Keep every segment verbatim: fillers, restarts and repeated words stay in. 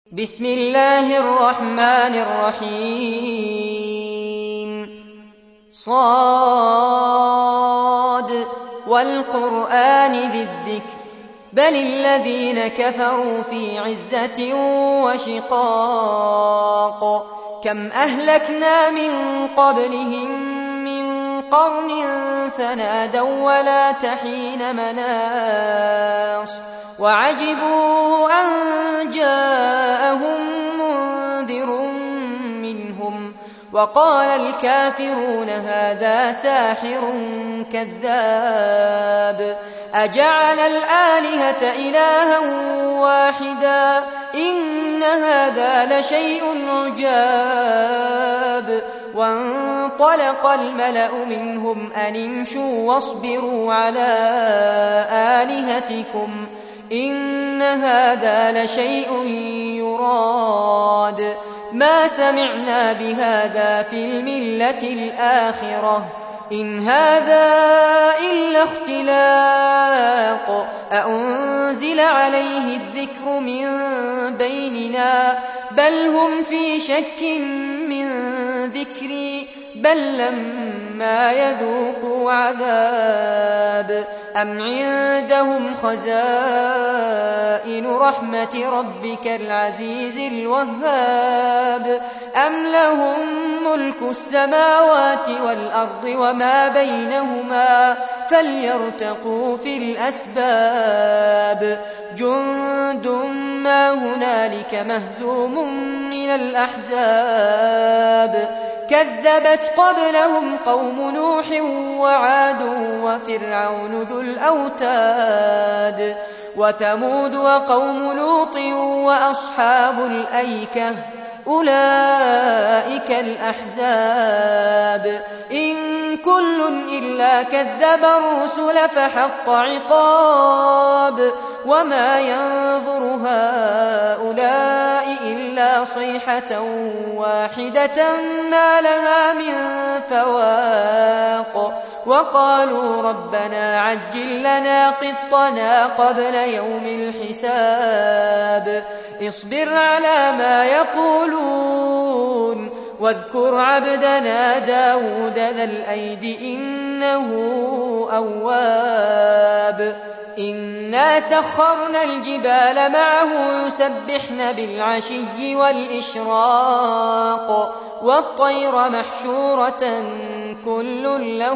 بسم الله الرحمن الرحيم صاد والقرآن ذي الذكر بل الذين كفروا في عزة وشقاق كم أهلكنا من قبلهم من قرن فنادوا ولا تحين مناص وعجبوا أن جاءهم منذر منهم وقال الكافرون هذا ساحر كذاب أجعل الآلهة إلها واحدا إن هذا لشيء عجاب وانطلق الملأ منهم أن امشوا واصبروا على آلهتكم إن هذا لشيء يراد ما سمعنا بهذا في الملة الآخرة إن هذا إلا اختلاق أأنزل عليه الذكر من بيننا بل هم في شك من ذكري بل لما يذوقوا عذاب أم عندهم خزائن رحمة ربك العزيز الوهاب أم لهم ملك السماوات والأرض وما بينهما فليرتقوا في الأسباب جند ما هنالك مهزوم من الأحزاب كذبت قبلهم قوم نوح وعاد وفرعون ذو الأوتاد وثمود وقوم لوط وأصحاب الأيكة أولئك الأحزاب إن كل إلا كذب الرسل فحق عقاب وما ينظر هؤلاء إلا صيحة واحدة ما لها من فواق وقالوا ربنا عجل لنا قطنا قبل يوم الحساب اصبر على ما يقولون واذكر عبدنا داود ذا الأيد إنه أواب إنا سخرنا الجبال معه يسبحن بالعشي والإشراق والطير محشورة كل له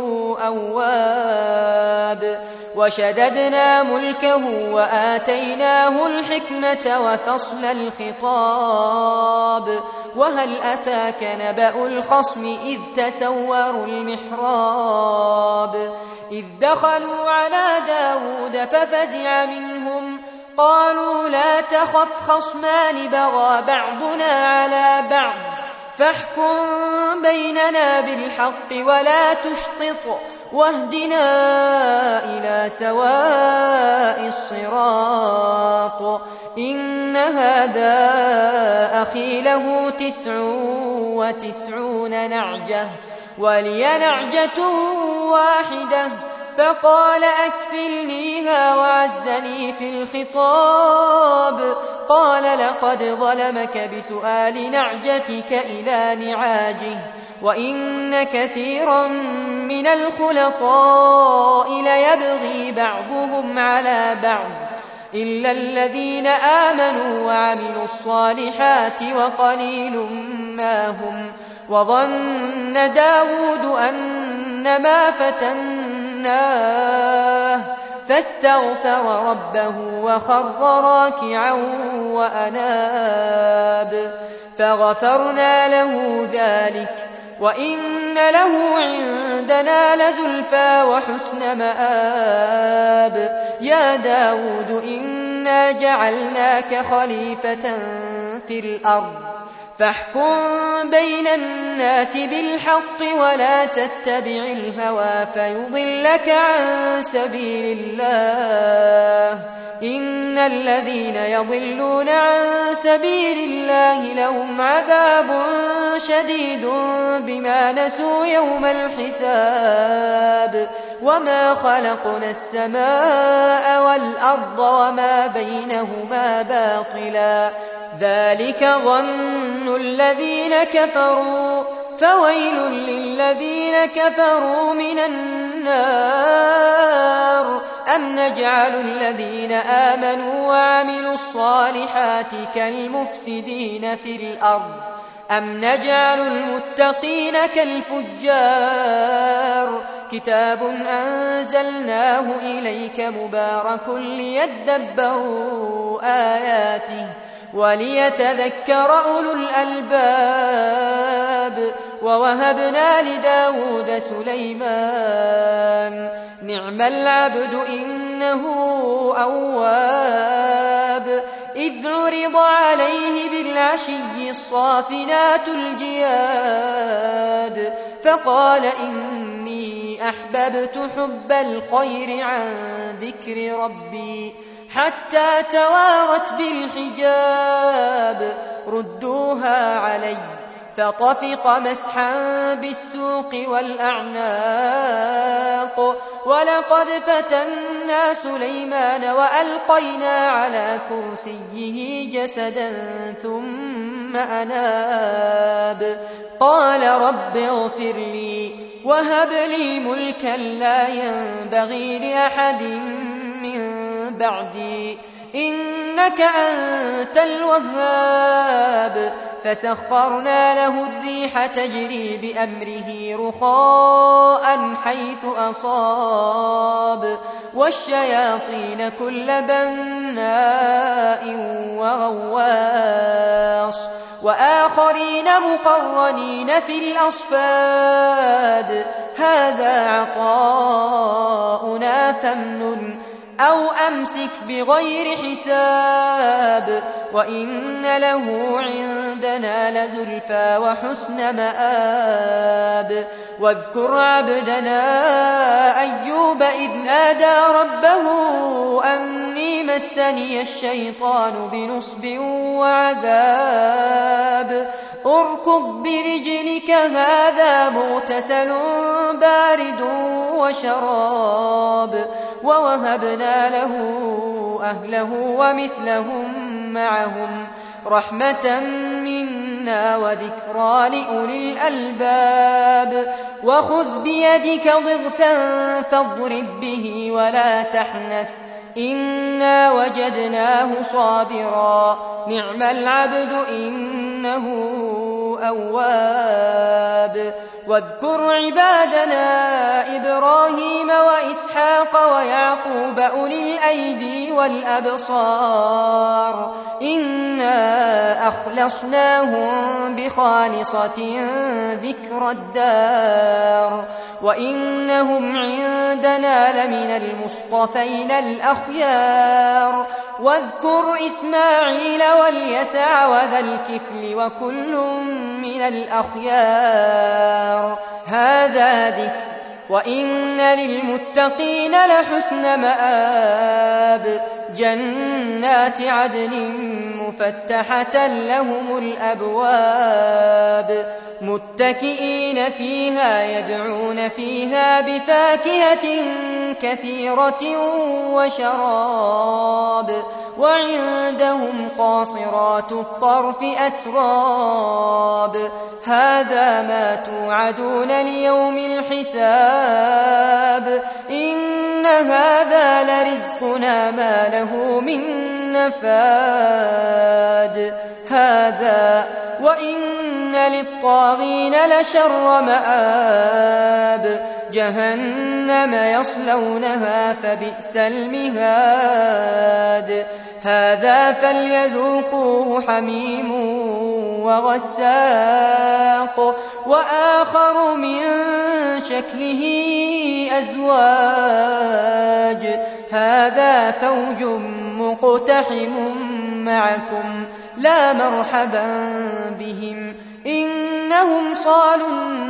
أواب وشددنا ملكه وآتيناه الحكمة وفصل الخطاب وهل أتاك نبأ الخصم إذ تسوروا المحراب إذ دخلوا على داود ففزع منهم قالوا لا تخف خصمان بغى بعضنا على بعض فاحكم بيننا بالحق ولا تشطط واهدنا إلى سواء الصراط إن هذا أخي له تسع وتسعون نعجة ولي نعجة واحدة فقال أكفلنيها وعزني في الخطاب قال لقد ظلمك بسؤال نعجتك إلى نعاجه وإن كثيرا من الخلطاء ليبغي بعضهم على بعض إلا الذين آمنوا وعملوا الصالحات وقليل ما هم وظن داود أنما فتناه فاستغفر ربه وخر راكعا وأناب فغفرنا له ذلك وإن له عندنا لزلفى وحسن مآب يا داود إنا جعلناك خليفة في الأرض فاحكم بين الناس بالحق ولا تتبع الهوى فيضلك عن سبيل الله إن الذين يضلون عن سبيل الله لهم عذاب شديد بما نسوا يوم الحساب وما خلقنا السماء والأرض وما بينهما باطلا ذلك ظن الذين كفروا فويل للذين كفروا من النار أم نجعل الذين آمنوا وعملوا الصالحات كالمفسدين في الأرض أم نجعل المتقين كالفجار كتاب أنزلناه إليك مبارك ليدبروا آياته وليتذكر أولو الألباب ووهبنا لداود سليمان نعم العبد إنه أواب إذ عرض عليه بالعشي الصافنات الجياد فقال إني أحببت حب الخير عن ذكر ربي حتى توارت بالحجاب ردوها علي فطفق مسحا بالسوق والأعناق ولقد فتنا سليمان وألقينا على كرسيه جسدا ثم أناب قال رب اغفر لي وهب لي ملكا لا ينبغي لأحد من بعدي إنك أنت الوهاب فسخرنا له الريح تجري بأمره رخاء حيث أصاب والشياطين كل بناء وغواص وآخرين مقرنين في الأصفاد هذا عطاؤنا فامنن أو أمسك بغير حساب وإن له عندنا لزلفى وحسن مآب واذكر عبدنا أيوب إذ نادى ربه أني مسني الشيطان بنصب وعذاب اركض برجلك هذا مغتسل بارد وشراب ووهبنا له أهله ومثلهم معهم رحمة منا وذكرى لأولي الألباب وخذ بيدك ضغثا فاضرب به ولا تحنث إنا وجدناه صابرا نعم العبد إنه أواب واذكر عبادنا إبراهيم وإسحاق ويعقوب أولي الأيدي والأبصار إنا أخلصناهم بخالصة ذكر الدار وإنهم عندنا لمن المصطفين الأخيار واذكر إسماعيل واليسع وذا الكفل وكل من الأخيار هذا ذكر وإن للمتقين لحسن مآب جنات عدن مفتحة لهم الأبواب متكئين فيها يدعون فيها بفاكهة كثيرة وشراب وعندهم قاصرات الطرف أتراب هذا ما توعدون ليوم الحساب إن هذا لرزقنا ما له من نفاد هذا وإن للطاغين لشر مآب جهنم يصلونها فبئس المهاد هذا فليذوقوه حميم وغساق وآخر من شكله أزواج هذا فوج مقتحم معكم لا مرحبا بهم إنهم صالوا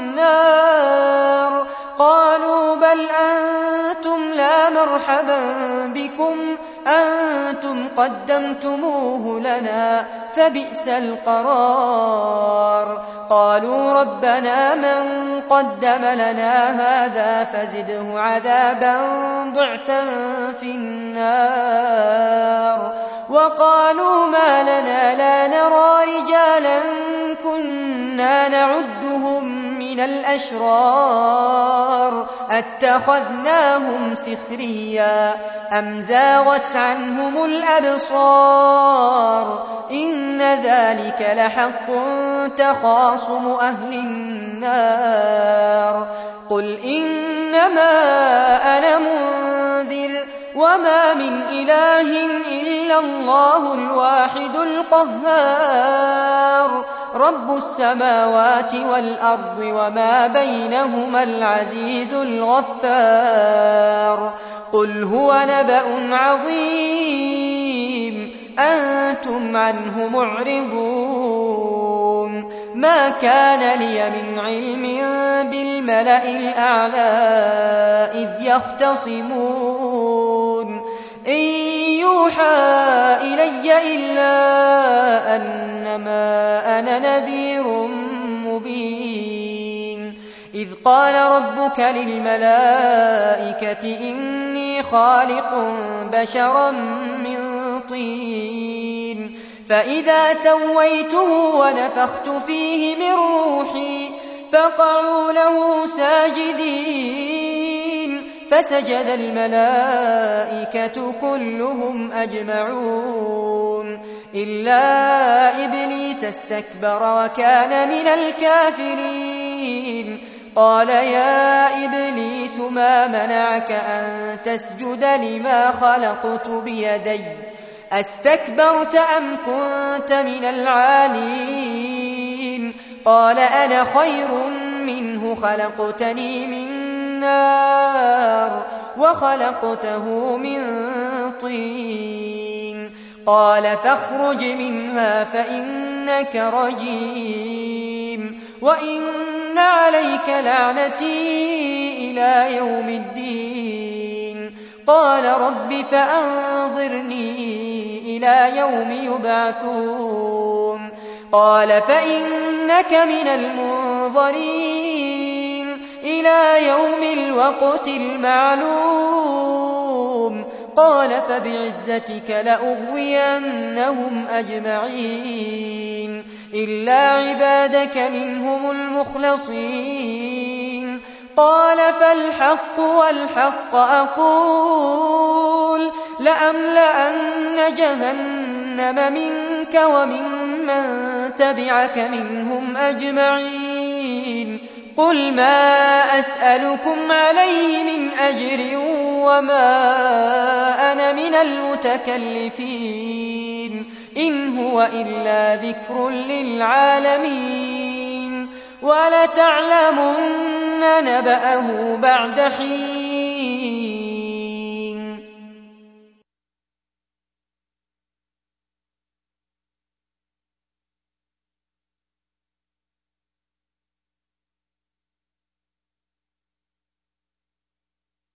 النار قالوا بل أنتم لا مرحبا بكم أنتم قدمتموه لنا فبئس القرار قالوا ربنا من قدم لنا هذا فزده عذابا ضعفا في النار وقالوا ما لنا لا نرى رجالا كنا نعدهم من الأشرار أتخذناهم سخريا أم زاغت عنهم الأبصار إن ذلك لحق تخاصم أهل النار قل إنما أنا منذر وما من إله إلا الله الواحد القهار رب السماوات والأرض وما بينهما العزيز الغفار قل هو نبأ عظيم أنتم عنه معرضون ما كان لي من علم بالملأ الأعلى إذ يختصمون إن يوحى إلي إلا أنما أنا نذير مبين إذ قال ربك للملائكة إني خالق بشرا من طين فإذا سويته ونفخت فيه من روحي فقعوا له ساجدين فسجد الملائكة كلهم أجمعون إلا إبليس استكبر وكان من الكافرين قال يا إبليس ما منعك أن تسجد لما خلقت بيدي أستكبرت أم كنت من العالين قال أنا خير منه خلقتني من نار وخلقته من طين قال فاخرج منها فإنك رجيم وإن عليك لعنتي إلى يوم الدين قال رب فأنظرني إلى يوم يبعثون قال فإنك من المنظرين إلى يوم الوقت المعلوم قال فبعزتك لأغوينهم أجمعين إلا عبادك منهم المخلصين قال فالحق والحق أقول لأملأن جهنم منك وممن تبعك منهم أجمعين قل ما أسألكم عليه من أجر وما أنا من المتكلفين إن هو إلا ذكر للعالمين ولتعلمن نبأه بعد حين